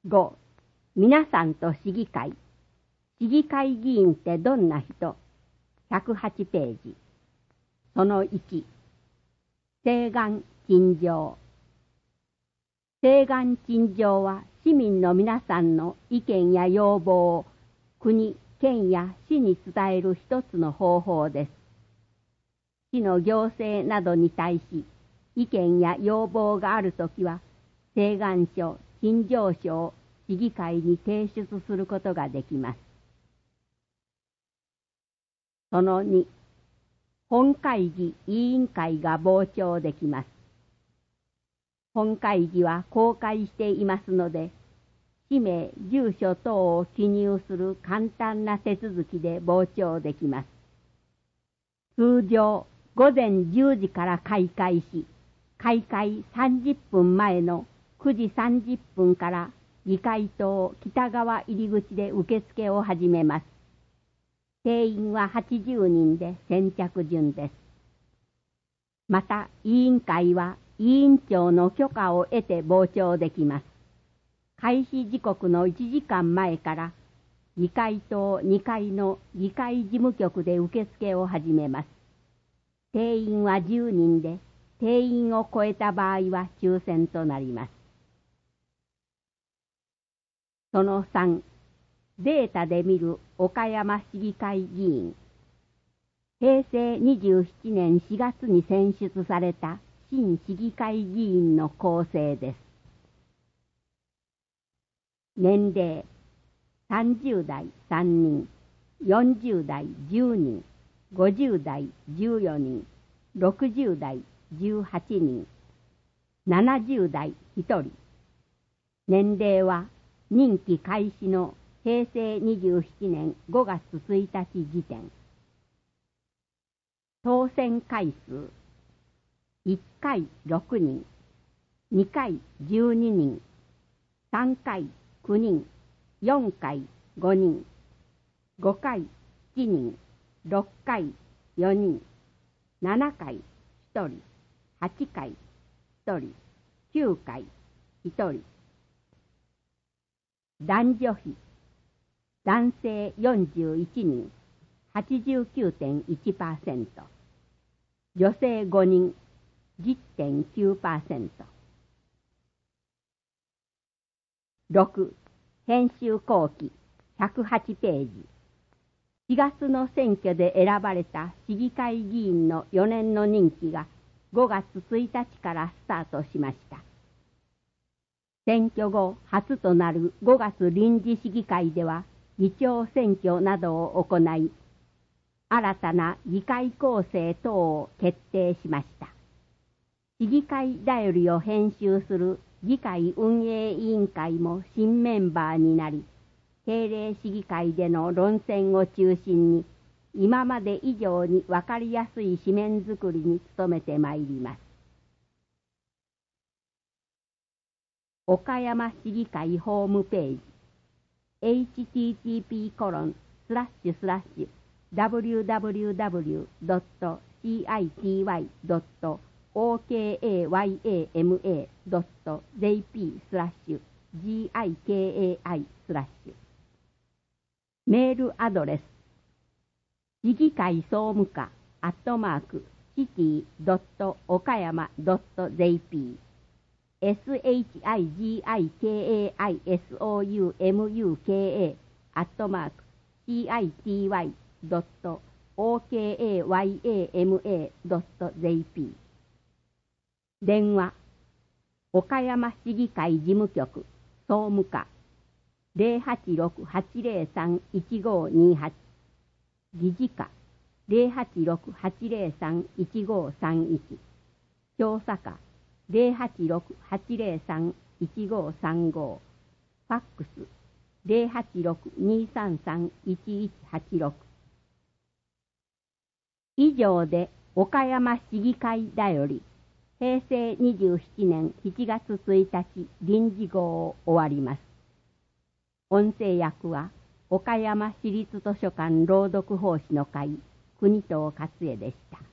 5. 皆さんと市議会。市議会議員ってどんな人？ 108 ページ。その1。請願陳情。請願陳情は市民の皆さんの意見や要望を国、県や市に伝える一つの方法です。市の行政などに対し意見や要望があるときは、請願書、陳情書を市議会に提出することができます。その2、本会議委員会が傍聴できます。本会議は公開していますので、氏名、住所等を記入する簡単な手続きで傍聴できます。通常、午前10時から開会し、開会30分前の9時30分から議会棟北側入り口で受付を始めます。定員は80人で先着順です。また、委員会は委員長の許可を得て傍聴できます。開始時刻の1時間前から議会棟2階の議会事務局で受付を始めます。定員は10人で、定員を超えた場合は抽選となります。その3、データで見る岡山市議会議員。平成27年4月に選出された新市議会議員の構成です。年齢、30代3人、40代10人、50代14人、60代18人、70代1人。年齢は任期開始の平成27年5月1日時点。当選回数、1回6人、2回12人、3回9人、4回5人、5回7人、6回4人、7回1人、8回1人、9回1人。男女比、男性41人、89.1%、女性5人、10.9%。6. 編集後期108ページ。4月の選挙で選ばれた市議会議員の4年の任期が5月1日からスタートしました。選挙後初となる5月臨時市議会では議長選挙などを行い、新たな議会構成等を決定しました。市議会だよりを編集する議会運営委員会も新メンバーになり、定例市議会での論戦を中心に、今まで以上に分かりやすい紙面作りに努めてまいります。岡山市議会ホームページ http://www.cityy.okai.jp/gikai/ メールアドレス市議会総務課@city.okayama.jp shigikaisomuka@city.okayama.jp 電話岡山市議会事務局総務課 086-803-1528 議事課 086-803-1531 調査課 086-803-1535 ファックス 086-233-1186 以上で岡山市議会だより平成27年7月1日臨時号を終わります。音声訳は岡山市立図書館朗読奉仕の会国藤勝恵でした。